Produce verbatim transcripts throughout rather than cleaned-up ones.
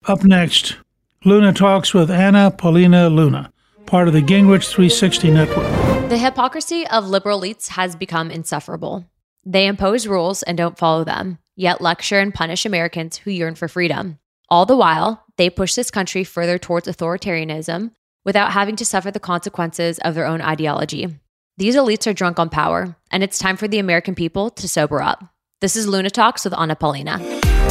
Up next, Luna talks with Anna Paulina Luna, part of the Gingrich three sixty network. The hypocrisy of liberal elites has become insufferable. They impose rules and don't follow them, yet lecture and punish Americans who yearn for freedom. All the while, they push this country further towards authoritarianism without having to suffer the consequences of their own ideology. These elites are drunk on power, and it's time for the American people to sober up. This is Luna Talks with Anna Paulina.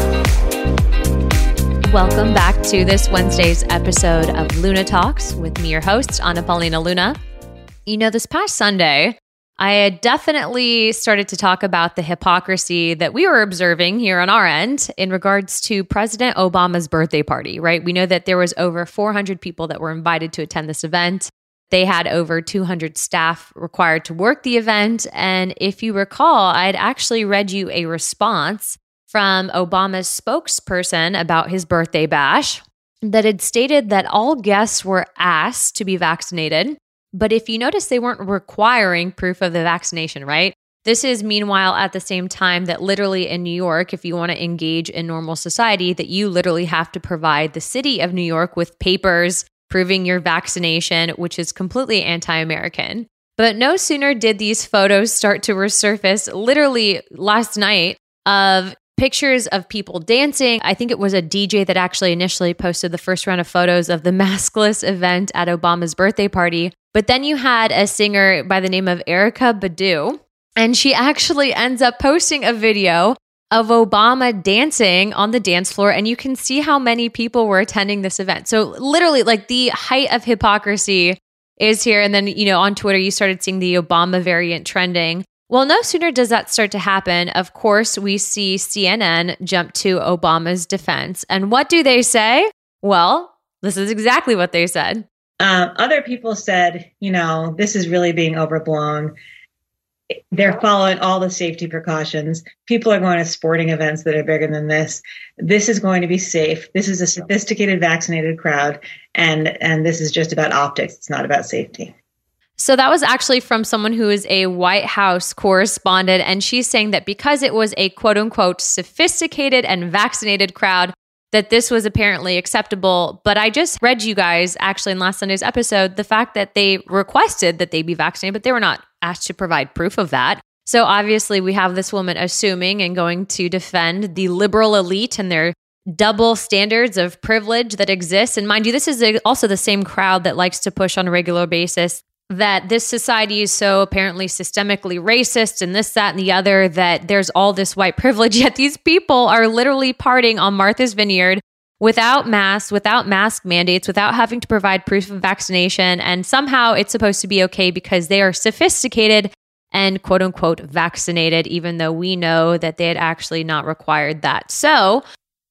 Welcome back to this Wednesday's episode of Luna Talks with me, your host, Anna Paulina Luna. You know, this past Sunday, I had definitely started to talk about the hypocrisy that we were observing here on our end in regards to President Obama's birthday party, right? We know that there was over four hundred people that were invited to attend this event. They had over two hundred staff required to work the event. And if you recall, I had actually read you a response from Obama's spokesperson about his birthday bash that had stated that all guests were asked to be vaccinated. But if you notice, they weren't requiring proof of the vaccination, right? This is meanwhile at the same time that literally in New York, if you want to engage in normal society, that you literally have to provide the city of New York with papers proving your vaccination, which is completely anti-American. But no sooner did these photos start to resurface literally last night of pictures of people dancing. I think it was a D J that actually initially posted the first round of photos of the maskless event at Obama's birthday party. But then you had a singer by the name of Erykah Badu, and she actually ends up posting a video of Obama dancing on the dance floor, and you can see how many people were attending this event. So literally, like, the height of hypocrisy is here. And then, you know, on Twitter, you started seeing the Obama variant trending. Well, no sooner does that start to happen, of course, we see C N N jump to Obama's defense. And what do they say? Well, this is exactly what they said. Um, other people said, you know, this is really being overblown. They're following all the safety precautions. People are going to sporting events that are bigger than this. This is going to be safe. This is a sophisticated, vaccinated crowd. And, and this is just about optics. It's not about safety. So that was actually from someone who is a White House correspondent, and she's saying that because it was a quote-unquote sophisticated and vaccinated crowd, that this was apparently acceptable. But I just read you guys, actually in last Sunday's episode, the fact that they requested that they be vaccinated, but they were not asked to provide proof of that. So obviously we have this woman assuming and going to defend the liberal elite and their double standards of privilege that exists. And mind you, this is also the same crowd that likes to push on a regular basis that this society is so apparently systemically racist and this, that, and the other, that there's all this white privilege, yet these people are literally partying on Martha's Vineyard without masks, without mask mandates, without having to provide proof of vaccination. And somehow it's supposed to be okay because they are sophisticated and quote unquote vaccinated, even though we know that they had actually not required that. So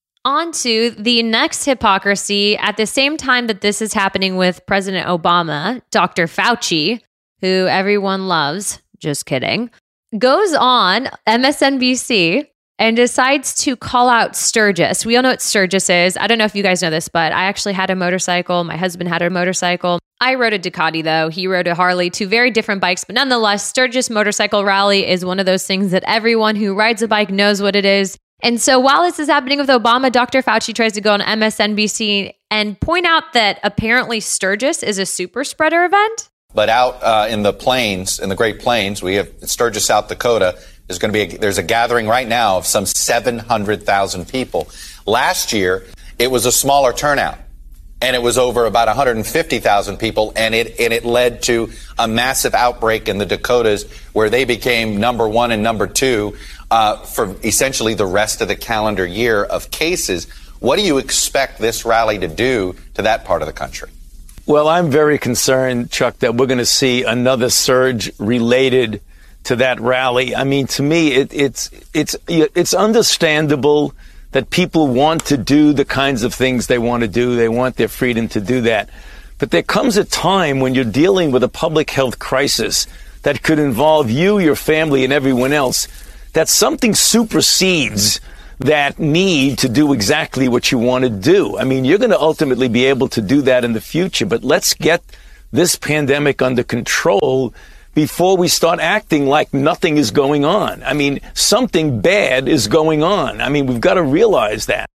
on to the next hypocrisy. At the same time that this is happening with President Obama, Doctor Fauci, who everyone loves, just kidding, goes on M S N B C and decides to call out Sturgis. We all know what Sturgis is. I don't know if you guys know this, but I actually had a motorcycle. My husband had a motorcycle. I rode a Ducati, though. He rode a Harley, two very different bikes. But nonetheless, Sturgis Motorcycle Rally is one of those things that everyone who rides a bike knows what it is. And so while this is happening with Obama, Doctor Fauci tries to go on M S N B C and point out that apparently Sturgis is a super spreader event. But out uh, in the plains, in the Great Plains, we have Sturgis, South Dakota. There's going to be a, there's a gathering right now of some seven hundred thousand people. Last year, it was a smaller turnout, and it was over about one hundred fifty thousand people, and it and it led to a massive outbreak in the Dakotas, where they became number one and number two uh, for essentially the rest of the calendar year of cases. What do you expect this rally to do to that part of the country? Well, I'm very concerned, Chuck, that we're going to see another surge related to that rally. I mean, to me, it, it's it's it's understandable that people want to do the kinds of things they want to do. They want their freedom to do that. But there comes a time when you're dealing with a public health crisis that could involve you, your family, and everyone else, that something supersedes that need to do exactly what you want to do. I mean, you're going to ultimately be able to do that in the future, but let's get this pandemic under control before we start acting like nothing is going on. I mean, something bad is going on. I mean, we've got to realize that.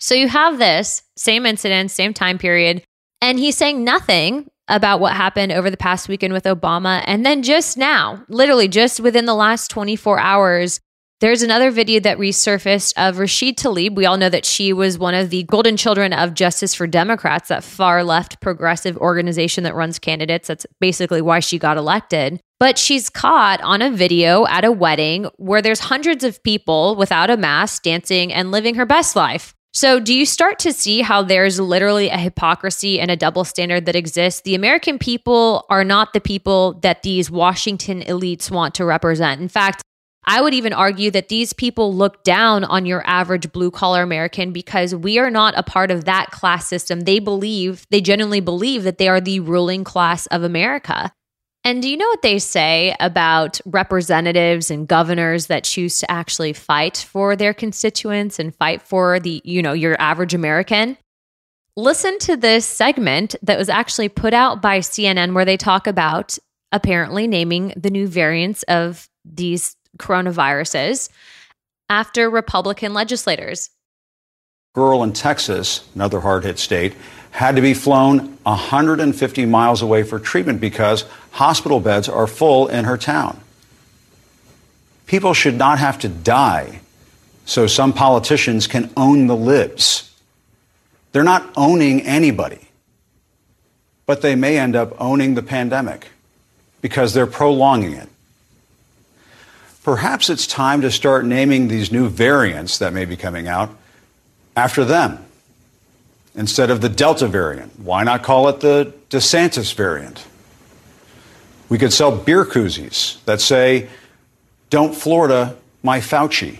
So you have this same incident, same time period, and he's saying nothing about what happened over the past weekend with Obama. And then just now, literally just within the last twenty-four hours, there's another video that resurfaced of Rashid Tlaib. We all know that she was one of the golden children of Justice for Democrats, that far left progressive organization that runs candidates. That's basically why she got elected. But she's caught on a video at a wedding where there's hundreds of people without a mask dancing and living her best life. So do you start to see how there's literally a hypocrisy and a double standard that exists? The American people are not the people that these Washington elites want to represent. In fact, I would even argue that these people look down on your average blue-collar American because we are not a part of that class system. They believe, they genuinely believe that they are the ruling class of America. And do you know what they say about representatives and governors that choose to actually fight for their constituents and fight for the, you know, your average American? Listen to this segment that was actually put out by C N N where they talk about apparently naming the new variants of these coronaviruses after Republican legislators. Girl in Texas, another hard-hit state, had to be flown one hundred fifty miles away for treatment because hospital beds are full in her town. People should not have to die so some politicians can own the libs. They're not owning anybody, but they may end up owning the pandemic because they're prolonging it. Perhaps it's time to start naming these new variants that may be coming out after them. Instead of the Delta variant, why not call it the DeSantis variant? We could sell beer koozies that say, "Don't Florida my Fauci,"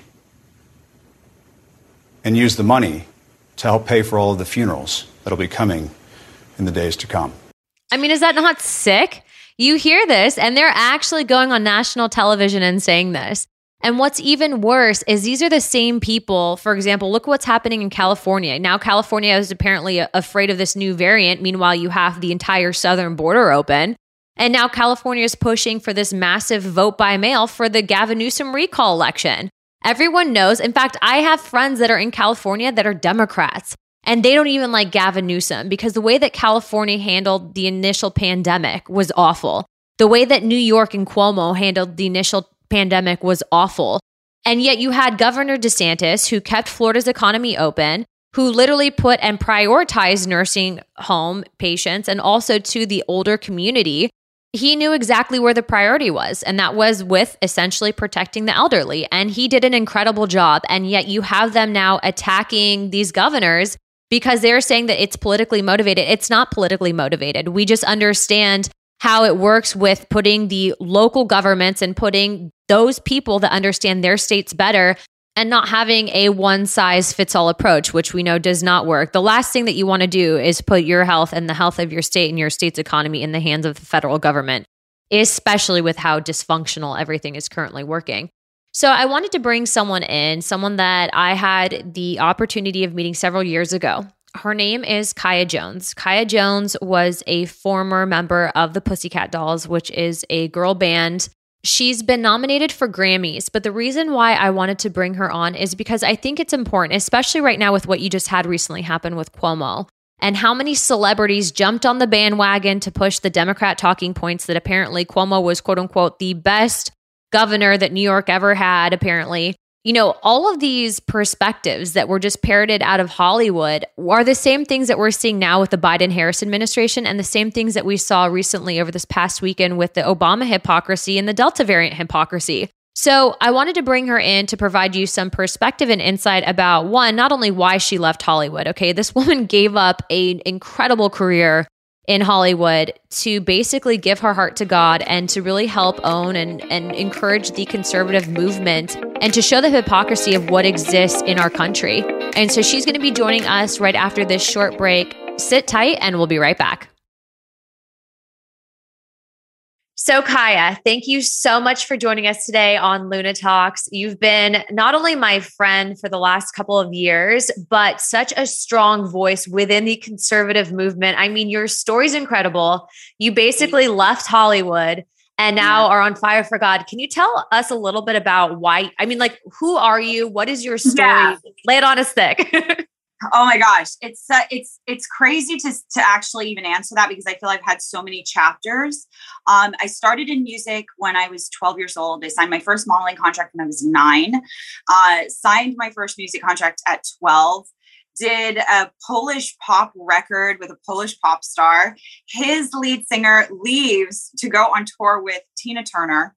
and use the money to help pay for all of the funerals that'll be coming in the days to come. I mean, is that not sick? You hear this, and they're actually going on national television and saying this. And what's even worse is these are the same people. For example, look what's happening in California. Now, California is apparently afraid of this new variant. Meanwhile, you have the entire southern border open. And now California is pushing for this massive vote by mail for the Gavin Newsom recall election. Everyone knows. In fact, I have friends that are in California that are Democrats, and they don't even like Gavin Newsom because the way that California handled the initial pandemic was awful. The way that New York and Cuomo handled the initial pandemic was awful. And yet you had Governor DeSantis, who kept Florida's economy open, who literally put and prioritized nursing home patients and also to the older community. He knew exactly where the priority was, and that was with essentially protecting the elderly. And he did an incredible job. And yet you have them now attacking these governors because they're saying that it's politically motivated. It's not politically motivated. We just understand how it works with putting the local governments and putting those people that understand their states better and not having a one-size-fits-all approach, which we know does not work. The last thing that you want to do is put your health and the health of your state and your state's economy in the hands of the federal government, especially with how dysfunctional everything is currently working. So I wanted to bring someone in, someone that I had the opportunity of meeting several years ago. Her name is Kaya Jones. Kaya Jones was a former member of the Pussycat Dolls, which is a girl band. She's been nominated for Grammys, but the reason why I wanted to bring her on is because I think it's important, especially right now with what you just had recently happen with Cuomo and how many celebrities jumped on the bandwagon to push the Democrat talking points that apparently Cuomo was, quote unquote, the best governor that New York ever had, apparently. You know, all of these perspectives that were just parroted out of Hollywood are the same things that we're seeing now with the Biden-Harris administration and the same things that we saw recently over this past weekend with the Obama hypocrisy and the Delta variant hypocrisy. So I wanted to bring her in to provide you some perspective and insight about, one, not only why she left Hollywood. Okay, this woman gave up an incredible career in Hollywood to basically give her heart to God and to really help own and, and encourage the conservative movement and to show the hypocrisy of what exists in our country. And so she's going to be joining us right after this short break. Sit tight and we'll be right back. So Kaya, thank you so much for joining us today on Luna Talks. You've been not only my friend for the last couple of years, but such a strong voice within the conservative movement. I mean, your story's incredible. You basically left Hollywood and now yeah. are on fire for God. Can you tell us a little bit about why? I mean, like, who are you? What is your story? Yeah. Lay it on us thick. Oh my gosh. It's, uh, it's, it's crazy to, to actually even answer that because I feel I've had so many chapters. Um, I started in music when I was twelve years old. I signed my first modeling contract when I was nine, uh, signed my first music contract at twelve, did a Polish pop record with a Polish pop star. His lead singer leaves to go on tour with Tina Turner.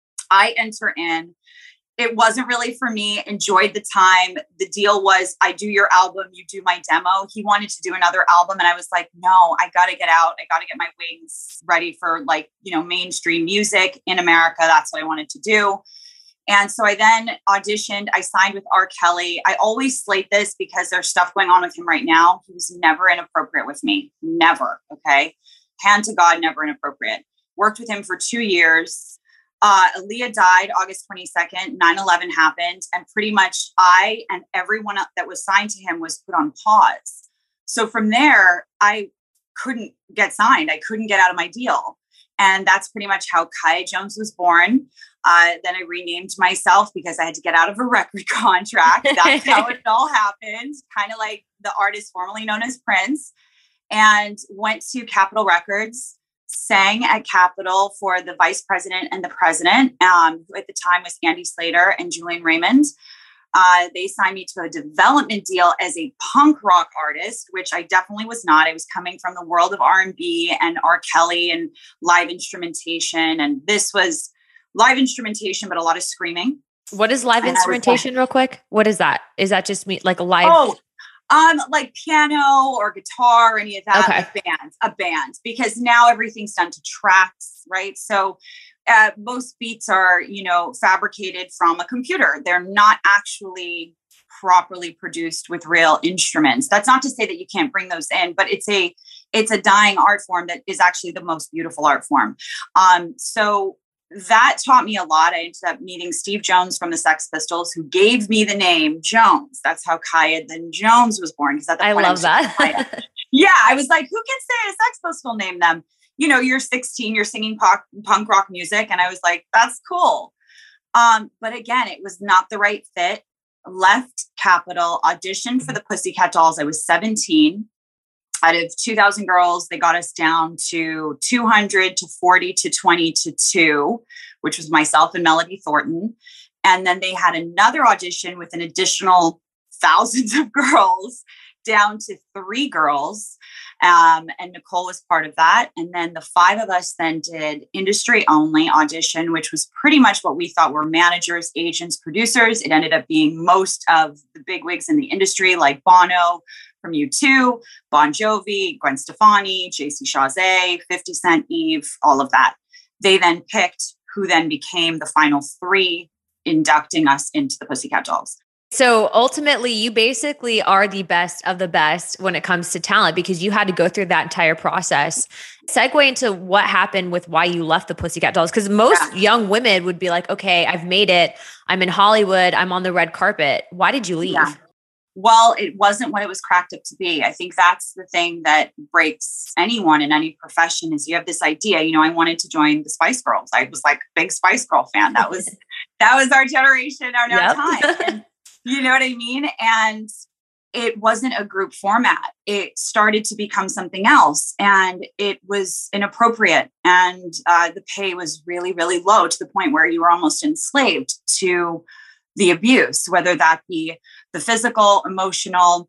I enter in. It wasn't really for me. Enjoyed the time. The deal was I do your album, you do my demo. He wanted to do another album. And I was like, no, I got to get out. I got to get my wings ready for like, you know, mainstream music in America. That's what I wanted to do. And so I then auditioned. I signed with R. Kelly. I always slate this because there's stuff going on with him right now. He was never inappropriate with me. Never. Okay. Hand to God, never inappropriate. Worked with him for two years. Uh, Aaliyah died August twenty-second, nine eleven happened. And pretty much I and everyone that was signed to him was put on pause. So from there, I couldn't get signed. I couldn't get out of my deal. And that's pretty much how Kaya Jones was born. Uh, then I renamed myself because I had to get out of a record contract. That's how it all happened. Kind of like the artist formerly known as Prince. And went to Capitol Records. Sang at Capitol for the vice president and the president, um, who at the time was Andy Slater and Julian Raymond. Uh, they signed me to a development deal as a punk rock artist, which I definitely was not. I was coming from the world of R and B and R. Kelly and live instrumentation. And this was live instrumentation, but a lot of screaming. What is live and instrumentation like, real quick? What is that? Is that just me like a live? Oh, Um, like piano or guitar or any of that, okay. like band, a band, because now everything's done to tracks, right? So uh, most beats are, you know, fabricated from a computer. They're not actually properly produced with real instruments. That's not to say that you can't bring those in, but it's a, it's a dying art form that is actually the most beautiful art form. Um, so that taught me a lot. I ended up meeting Steve Jones from the Sex Pistols, who gave me the name Jones. That's how Kaya then Jones was born. Because at the I point love I that. Yeah, I was like, who can say a Sex Pistol name them? You know, you're sixteen, you're singing pop, punk rock music, and I was like, that's cool. Um, but again, it was not the right fit. Left Capitol, auditioned for the Pussycat Dolls. I was seventeen. Out of two thousand girls, they got us down to two hundred to forty to twenty to two, which was myself and Melody Thornton. And then they had another audition with an additional thousands of girls down to three girls. Um, and Nicole was part of that. And then the five of us then did industry only audition, which was pretty much what we thought were managers, agents, producers. It ended up being most of the bigwigs in the industry, like Bono from U two, Bon Jovi, Gwen Stefani, J C Chasez, fifty Cent, Eve, all of that. They then picked who then became the final three inducting us into the Pussycat Dolls. So ultimately, you basically are the best of the best when it comes to talent because you had to go through that entire process. Segue into what happened with why you left the Pussycat Dolls. Because most yeah. young women would be like, okay, I've made it. I'm in Hollywood. I'm on the red carpet. Why did you leave? Yeah. Well, it wasn't what it was cracked up to be. I think that's the thing that breaks anyone in any profession is you have this idea, you know, I wanted to join the Spice Girls. I was like a big Spice Girl fan. That was, that was our generation, our, yep. our time. And, you know what I mean? And it wasn't a group format. It started to become something else and it was inappropriate. And uh, the pay was really, really low to the point where you were almost enslaved to the abuse, whether that be the physical, emotional,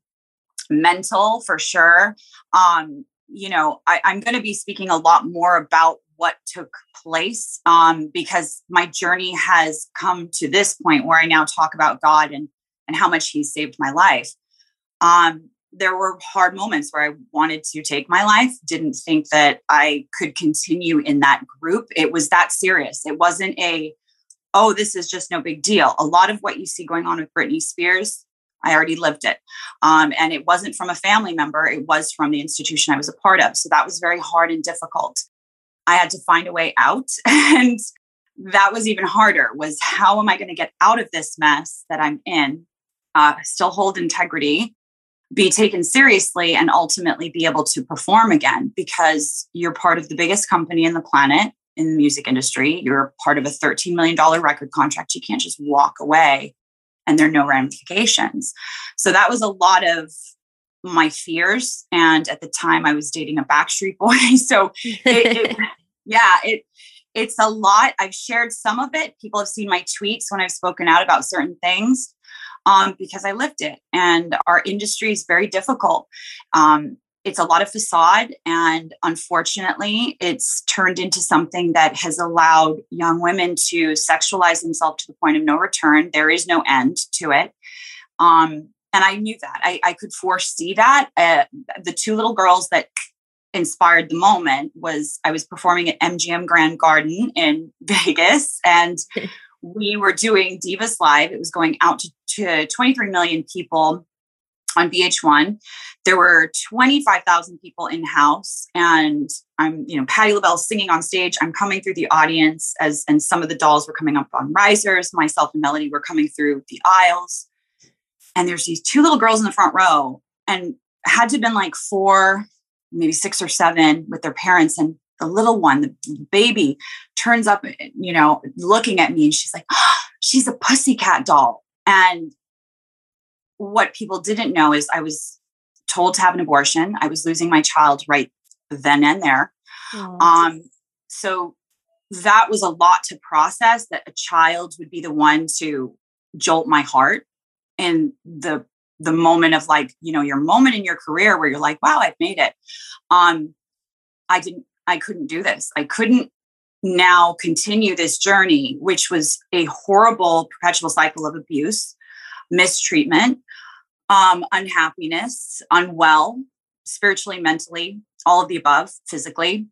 mental, for sure. Um, you know, I, I'm going to be speaking a lot more about what took place um, because my journey has come to this point where I now talk about God and, and how much he saved my life. Um, there were hard moments where I wanted to take my life, didn't think that I could continue in that group. It was that serious. It wasn't a, oh, this is just no big deal. A lot of what you see going on with Britney Spears, I already lived it. Um, and it wasn't from a family member. It was from the institution I was a part of. So that was very hard and difficult. I had to find a way out. And that was even harder, was how am I going to get out of this mess that I'm in, uh, still hold integrity, be taken seriously, and ultimately be able to perform again because you're part of the biggest company in the planet. In the music industry, you're part of a thirteen million dollars record contract. You can't just walk away and there are no ramifications. So that was a lot of my fears. And at the time I was dating a Backstreet Boy. So it, it, yeah, it, it's a lot. I've shared some of it. People have seen my tweets when I've spoken out about certain things, um, because I lived it, and our industry is very difficult. Um, it's a lot of facade, and unfortunately it's turned into something that has allowed young women to sexualize themselves to the point of no return. There is no end to it. Um, and I knew that. I, I could foresee that. Uh, the two little girls that inspired the moment was I was performing at M G M Grand Garden in Vegas, and we were doing Divas Live. It was going out to, to twenty-three million people on V H one. There were twenty-five thousand people in house, and I'm, you know, Patti LaBelle singing on stage. I'm coming through the audience as, and some of the dolls were coming up on risers. Myself and Melody were coming through the aisles, and there's these two little girls in the front row, and had to have been like four, maybe six or seven with their parents. And the little one, the baby, turns up, you know, looking at me, and she's like, oh, she's a pussycat doll. And what people didn't know is I was told to have an abortion. I was losing my child right then and there. Oh. Um, so that was a lot to process, that a child would be the one to jolt my heart. And the the moment of, like, you know, your moment in your career where you're like, wow, I've made it. Um, I didn't, I couldn't do this. I couldn't now continue this journey, which was a horrible perpetual cycle of abuse, mistreatment, um, unhappiness, unwell, spiritually, mentally, all of the above, physically,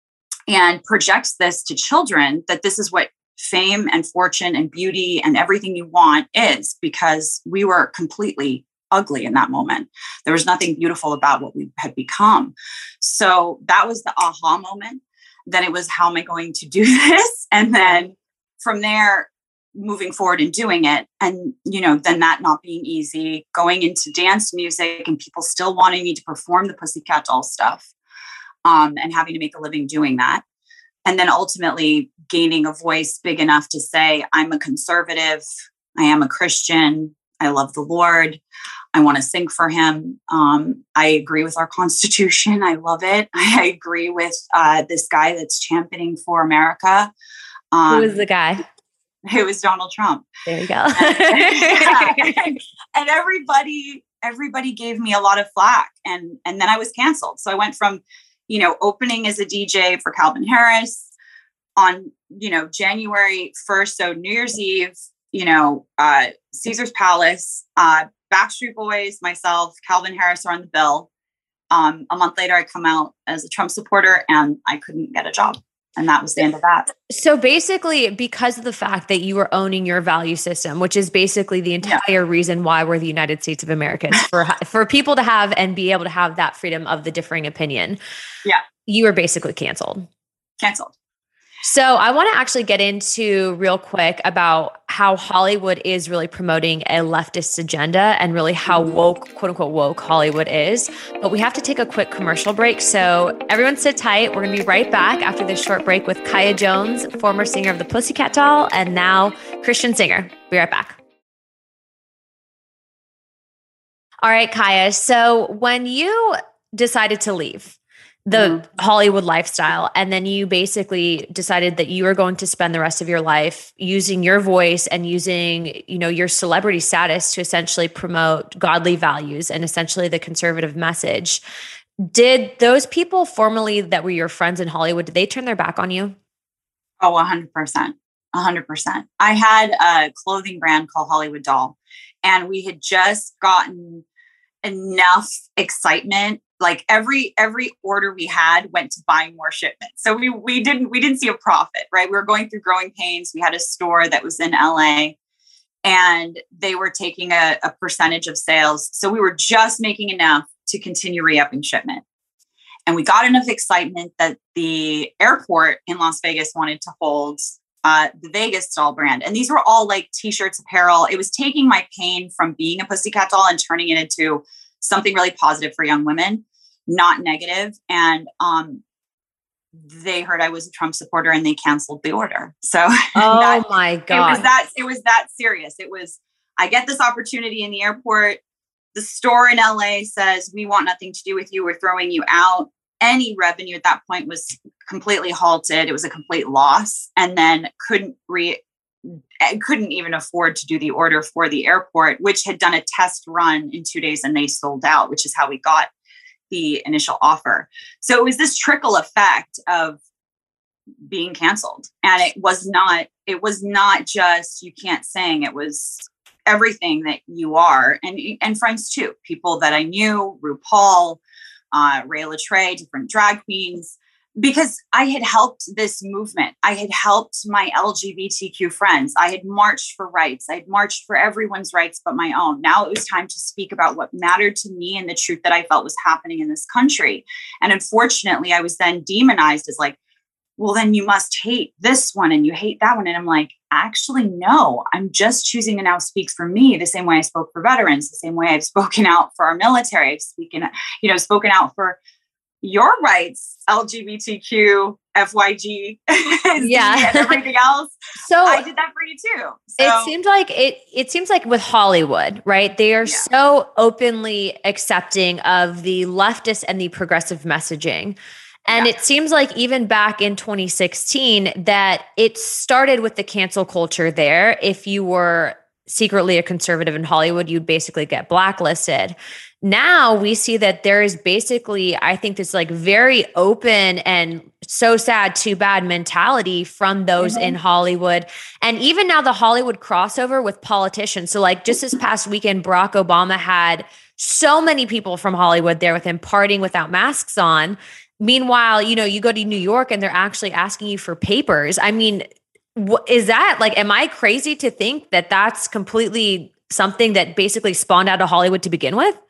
and projects this to children that this is what fame and fortune and beauty and everything you want is, because we were completely ugly in that moment. There was nothing beautiful about what we had become. So that was the aha moment. Then it was, how am I going to do this? And then from there, moving forward and doing it. And, you know, then that not being easy, going into dance music and people still wanting me to perform the Pussycat Doll stuff, um, and having to make a living doing that. And then ultimately gaining a voice big enough to say, I'm a conservative, I am a Christian, I love the Lord, I want to sing for him. Um, I agree with our Constitution. I love it. I agree with uh, this guy that's championing for America. Um, Who is the guy? It was Donald Trump. There you go. and, yeah. and everybody, everybody gave me a lot of flack, and and then I was canceled. So I went from, you know, opening as a D J for Calvin Harris on, you know, January first, so New Year's Eve, you know, uh, Caesar's Palace, uh, Backstreet Boys, myself, Calvin Harris are on the bill. Um, a month later, I come out as a Trump supporter, and I couldn't get a job. And that was the end of that. So basically, because of the fact that you were owning your value system, which is basically the entire yeah. reason why we're the United States of America, is for for people to have and be able to have that freedom of the differing opinion. Yeah. You were basically canceled. Canceled. So I want to actually get into real quick about how Hollywood is really promoting a leftist agenda and really how woke, quote unquote, woke Hollywood is. But we have to take a quick commercial break. So everyone sit tight. We're going to be right back after this short break with Kaya Jones, former singer of the Pussycat Doll and now Christian singer. Be right back. All right, Kaya. So when you decided to leave the mm-hmm. Hollywood lifestyle, and then you basically decided that you were going to spend the rest of your life using your voice and using, you know, your celebrity status to essentially promote godly values and essentially the conservative message. Did those people formerly that were your friends in Hollywood, did they turn their back on you? Oh, a hundred percent. A hundred percent. I had a clothing brand called Hollywood Doll, and we had just gotten enough excitement. Like every every order we had went to buying more shipments. So we we didn't we didn't see a profit, right? We were going through growing pains. We had a store that was in L A, and they were taking a, a percentage of sales. So we were just making enough to continue re-upping shipment. And we got enough excitement that the airport in Las Vegas wanted to hold uh, the Vegas doll brand. And these were all like t-shirts, apparel. It was taking my pain from being a pussycat doll and turning it into something really positive for young women, not negative. And um, they heard I was a Trump supporter, and they canceled the order. So oh that, my God, it was that, it was that serious. It was, I get this opportunity in the airport. The store in L A says, we want nothing to do with you. We're throwing you out. Any revenue at that point was completely halted. It was a complete loss, and then couldn't re couldn't even afford to do the order for the airport, which had done a test run in two days and they sold out, which is how we got the initial offer. So it was this trickle effect of being canceled. And it was not, it was not just, you can't sing. It was everything that you are. And, and friends too, people that I knew, RuPaul, uh, Ray Latrey, different drag queens, because I had helped this movement. I had helped my L G B T Q friends. I had marched for rights. I had marched for everyone's rights but my own. Now it was time to speak about what mattered to me and the truth that I felt was happening in this country. And unfortunately, I was then demonized as like, well, then you must hate this one and you hate that one. And I'm like, actually, no, I'm just choosing to now speak for me the same way I spoke for veterans, the same way I've spoken out for our military. I've spoken, you know, spoken out for your rights, L G B T Q, F Y G, yeah, and everything else. So I did that for you too. So, it seems like it. It seems like with Hollywood, right? They are yeah. so openly accepting of the leftist and the progressive messaging. And yeah. it seems like even back in twenty sixteen that it started with the cancel culture there. If you were secretly a conservative in Hollywood, you'd basically get blacklisted. Now we see that there is basically, I think, this like very open and so sad, too bad mentality from those mm-hmm. in Hollywood. And even now the Hollywood crossover with politicians. So like just this past weekend, Barack Obama had so many people from Hollywood there with him partying without masks on. Meanwhile, you know, you go to New York and they're actually asking you for papers. I mean, what is that like, am I crazy to think that that's completely something that basically spawned out of Hollywood to begin with?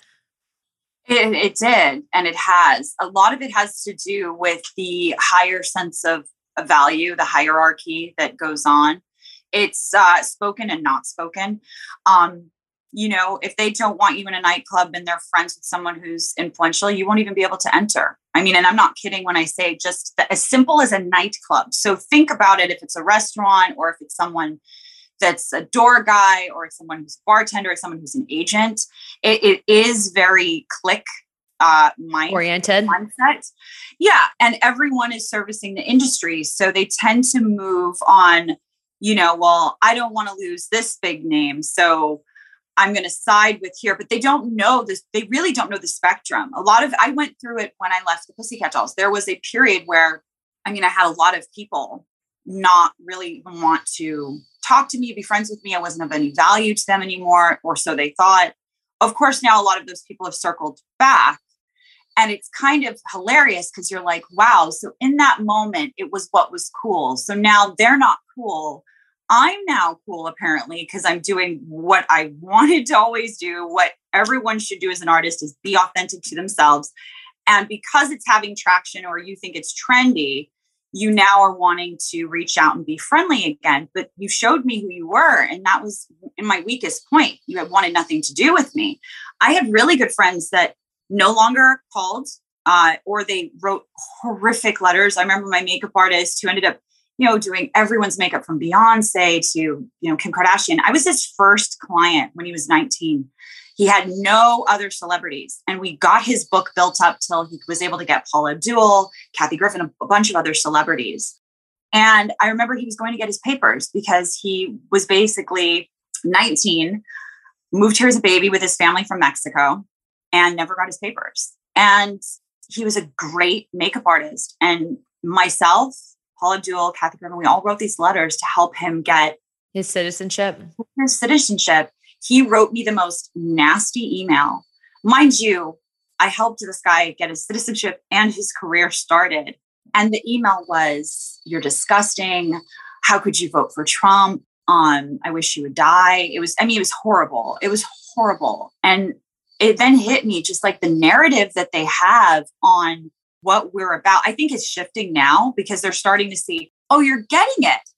It, it did. And it has. A lot of it has to do with the higher sense of, of value, the hierarchy that goes on. It's uh, spoken and not spoken. Um, you know, if they don't want you in a nightclub and they're friends with someone who's influential, you won't even be able to enter. I mean, and I'm not kidding when I say just the, as simple as a nightclub. So think about it. If it's a restaurant or if it's someone that's a door guy or it's someone who's a bartender or someone who's an agent, it, it is very click uh, mind oriented mindset. Yeah. And everyone is servicing the industry. So they tend to move on, you know, well, I don't want to lose this big name. So I'm going to side with here, but they don't know this. They really don't know the spectrum. A lot of, I went through it when I left the Pussycat Dolls. There was a period where, I mean, I had a lot of people not really even want to talk to me, be friends with me. I wasn't of any value to them anymore, or so they thought. Of course, now a lot of those people have circled back. And it's kind of hilarious because you're like, wow. So in that moment, it was what was cool. So now they're not cool. I'm now cool, apparently, because I'm doing what I wanted to always do. What everyone should do as an artist is be authentic to themselves. And because it's having traction or you think it's trendy, you now are wanting to reach out and be friendly again. But you showed me who you were. And that was in my weakest point. You had wanted nothing to do with me. I had really good friends that no longer called uh, or they wrote horrific letters. I remember my makeup artist who ended up you know, doing everyone's makeup from Beyonce to, you know, Kim Kardashian. I was his first client when he was nineteen. He had no other celebrities. And we got his book built up till he was able to get Paula Abdul, Kathy Griffin, a, a bunch of other celebrities. And I remember he was going to get his papers because he was basically nineteen, moved here as a baby with his family from Mexico and never got his papers. And he was a great makeup artist. And myself, Paula Abdul, Kathy Griffin, we all wrote these letters to help him get his citizenship. His citizenship. He wrote me the most nasty email. Mind you, I helped this guy get his citizenship and his career started. And the email was, "You're disgusting. How could you vote for Trump? Um, I wish you would die." It was, I mean, it was horrible. It was horrible. And it then hit me just like the narrative that they have on what we're about. I think it's shifting now because they're starting to see, oh, you're getting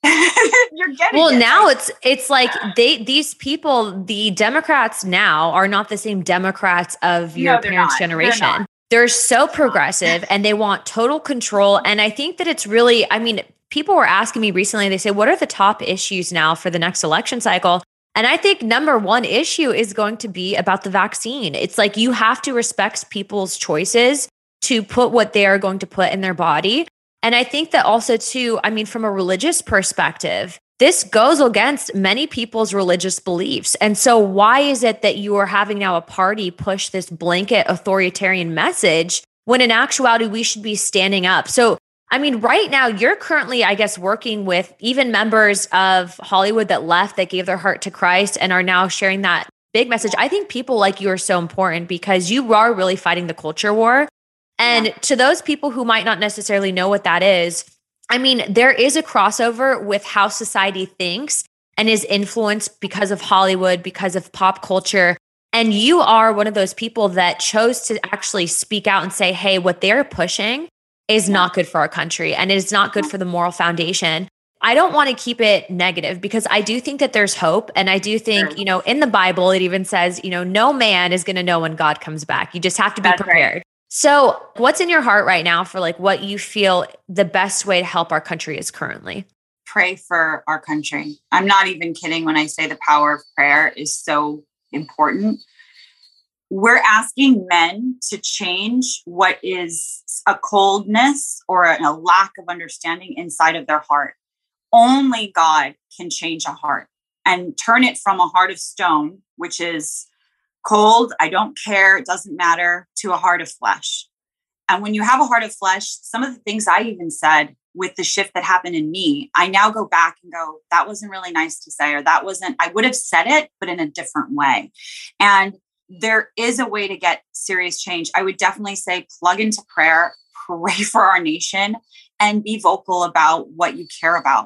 it. You're getting well, it. Well, now it's it's like they these people, the Democrats now are not the same Democrats of your no, parents' not. generation. They're, they're so progressive and they want total control. And I think that it's really, I mean, people were asking me recently, they say, what are the top issues now for the next election cycle? And I think number one issue is going to be about the vaccine. It's like you have to respect people's choices to put what they are going to put in their body. And I think that also too, I mean, from a religious perspective, this goes against many people's religious beliefs. And so why is it that you are having now a party push this blanket authoritarian message when in actuality we should be standing up? So, I mean, right now you're currently, I guess, working with even members of Hollywood that left, that gave their heart to Christ and are now sharing that big message. I think people like you are so important because you are really fighting the culture war. And yeah. to those people who might not necessarily know what that is, I mean, there is a crossover with how society thinks and is influenced because of Hollywood, because of pop culture. And you are one of those people that chose to actually speak out and say, hey, what they're pushing is yeah. not good for our country and it is not good for the moral foundation. I don't want to keep it negative because I do think that there's hope. And I do think, sure. you know, in the Bible, it even says, you know, no man is going to know when God comes back. You just have to be That's prepared. Right. So what's in your heart right now for like what you feel the best way to help our country is currently? Pray for our country. I'm not even kidding when I say the power of prayer is so important. We're asking men to change what is a coldness or a lack of understanding inside of their heart. Only God can change a heart and turn it from a heart of stone, which is cold, I don't care, it doesn't matter, to a heart of flesh. And when you have a heart of flesh, some of the things I even said with the shift that happened in me, I now go back and go, that wasn't really nice to say, or that wasn't, I would have said it, but in a different way. And there is a way to get serious change. I would definitely say plug into prayer, pray for our nation, and be vocal about what you care about.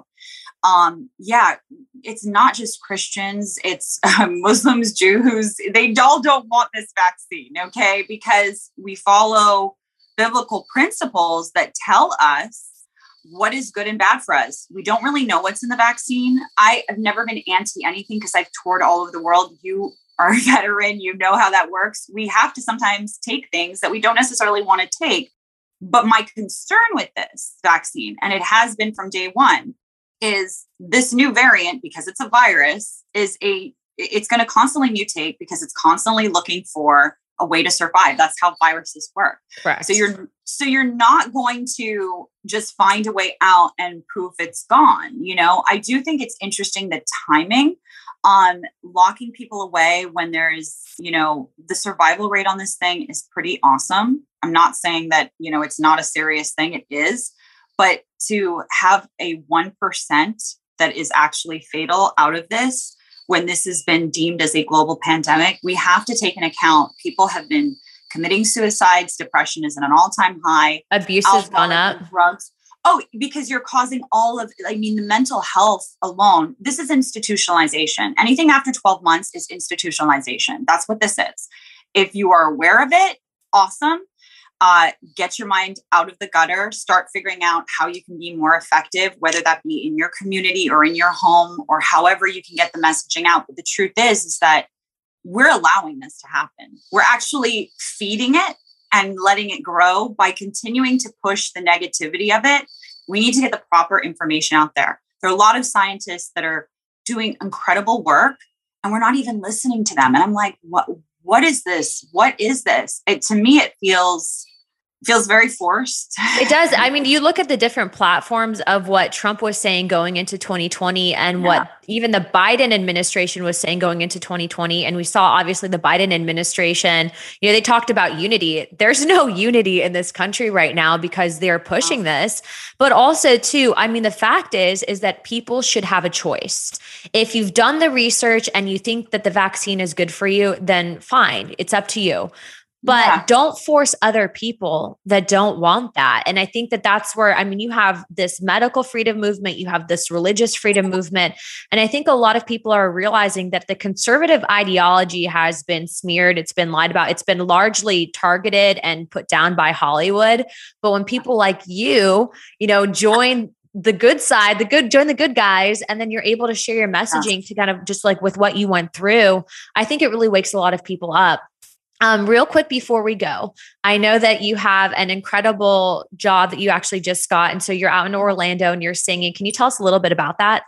Um, yeah, it's not just Christians, it's um, Muslims, Jews, they all don't want this vaccine, okay? Because we follow biblical principles that tell us what is good and bad for us. We don't really know what's in the vaccine. I have never been anti anything because I've toured all over the world. You are a veteran, you know how that works. We have to sometimes take things that we don't necessarily want to take. But my concern with this vaccine, and it has been from day one, is this new variant, because it's a virus, is a, it's going to constantly mutate because it's constantly looking for a way to survive. That's how viruses work. Correct. So you're, so you're not going to just find a way out and poof, it's gone. You know, I do think it's interesting the timing on locking people away when there's, you know, the survival rate on this thing is pretty awesome. I'm not saying that, you know, it's not a serious thing. It is. But to have a one percent that is actually fatal out of this, when this has been deemed as a global pandemic, we have to take into account people have been committing suicides. Depression is at an all-time high. Abuse has gone up. Drugs. Oh, because you're causing all of, I mean, the mental health alone. This is institutionalization. Anything after twelve months is institutionalization. That's what this is. If you are aware of it, awesome. Uh, get your mind out of the gutter, start figuring out how you can be more effective, whether that be in your community or in your home or however you can get the messaging out. But the truth is, is that we're allowing this to happen. We're actually feeding it and letting it grow by continuing to push the negativity of it. We need to get the proper information out there. There are a lot of scientists that are doing incredible work and we're not even listening to them. And I'm like, what, what is this? What is this? It, to me, it feels feels very forced. It does. I mean, you look at the different platforms of what Trump was saying going into twenty twenty and yeah. what even the Biden administration was saying going into twenty twenty. And we saw obviously the Biden administration, you know, they talked about unity. There's no unity in this country right now because they're pushing oh. this. But also too, I mean, the fact is, is that people should have a choice. If you've done the research and you think that the vaccine is good for you, then fine, it's up to you. But yeah. don't force other people that don't want that. And I think that that's where, I mean, you have this medical freedom movement, you have this religious freedom movement. And I think a lot of people are realizing that the conservative ideology has been smeared. It's been lied about. It's been largely targeted and put down by Hollywood. But when people like you, you know, join the good side, the good, join the good guys, and then you're able to share your messaging to kind of just like with what you went through, I think it really wakes a lot of people up. Um, real quick before we go, I know that you have an incredible job that you actually just got. And so you're out in Orlando and you're singing. Can you tell us a little bit about that?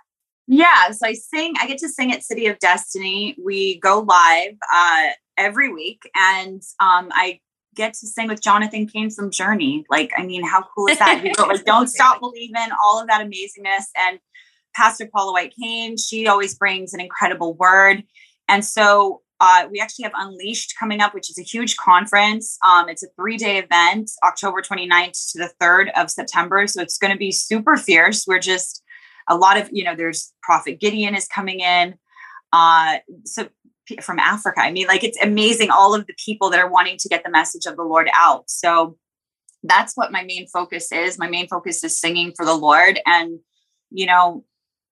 Yeah, so I sing, I get to sing at City of Destiny. We go live uh, every week, and um, I get to sing with Jonathan Cain from Journey. Like, I mean, how cool is that? You know, like, Don't Stop Believing, all of that amazingness. And Pastor Paula White Cain, she always brings an incredible word. And so uh, we actually have Unleashed coming up, which is a huge conference. Um, it's a three-day event, October twenty-ninth to the third of September. So it's going to be super fierce. We're just a lot of, you know, there's Prophet Gideon is coming in. Uh, so from Africa, I mean, like, it's amazing. All of the people that are wanting to get the message of the Lord out. So that's what my main focus is. My main focus is singing for the Lord and, you know,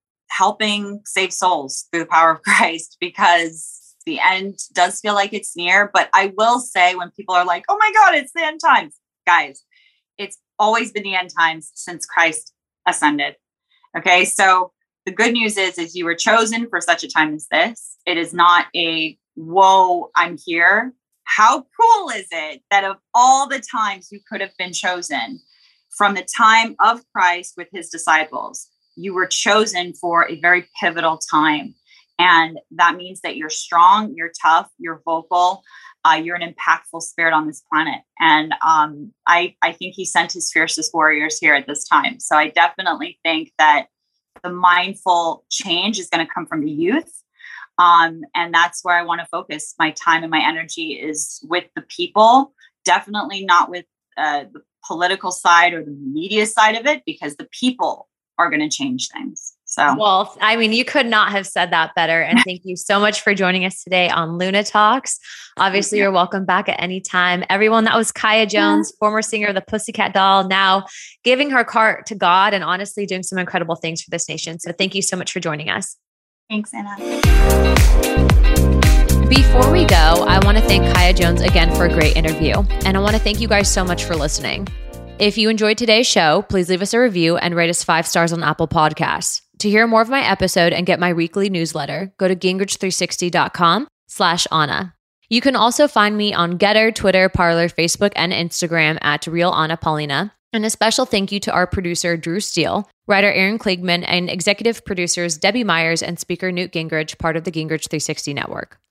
helping save souls through the power of Christ, because the end does feel like it's near. But I will say, when people are like, oh my God, it's the end times, guys, it's always been the end times since Christ ascended. Okay. So the good news is, is you were chosen for such a time as this. It is not a, whoa, I'm here. How cool is it that of all the times you could have been chosen, from the time of Christ with his disciples, you were chosen for a very pivotal time. And that means that you're strong, you're tough, you're vocal, uh, you're an impactful spirit on this planet. And um, I, I think he sent his fiercest warriors here at this time. So I definitely think that the mindful change is going to come from the youth. Um, and that's where I want to focus my time and my energy, is with the people, definitely not with uh, the political side or the media side of it, because the people are going to change things. So, well, I mean, you could not have said that better. And thank you so much for joining us today on Luna Talks. Obviously, you. you're welcome back at any time. Everyone, that was Kaya Jones, yeah. former singer of the Pussycat Doll, now giving her heart to God and honestly doing some incredible things for this nation. So thank you so much for joining us. Thanks, Anna. Before we go, I want to thank Kaya Jones again for a great interview. And I want to thank you guys so much for listening. If you enjoyed today's show, please leave us a review and rate us five stars on Apple Podcasts. To hear more of my episode and get my weekly newsletter, go to gingrich three sixty dot com slash Anna. You can also find me on Getter, Twitter, Parler, Facebook, and Instagram at Real Anna Paulina. And a special thank you to our producer, Drew Steele, writer Aaron Kliegman, and executive producers Debbie Myers and speaker Newt Gingrich, part of the Gingrich three sixty Network.